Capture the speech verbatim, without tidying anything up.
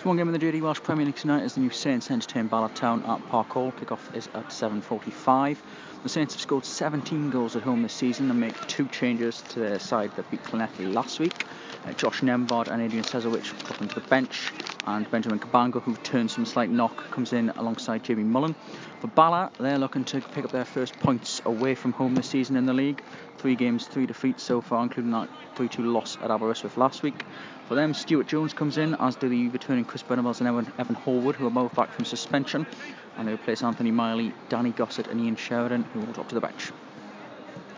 It's one game in the J D Welsh Premier League tonight as the new Saints entertain Bala Town at Park Hall. Kick-off is at seven forty-five. The Saints have scored seventeen goals at home this season and make two changes to their side that beat Llanelli last week. Uh, Josh Nembard and Adrian Sezovic put them to the bench, and Benjamin Cabango, who turns from a slight knock, comes in alongside Jamie Mullen. For Bala, they're looking to pick up their first points away from home this season in the league. Three games, three defeats so far, including that three two loss at Aberystwyth last week. For them, Stuart Jones comes in, as do the returning Chris Venables and Evan, Evan Horwood, who are both back from suspension. And they replace Anthony Miley, Danny Gossett and Ian Sheridan, who will drop to the bench.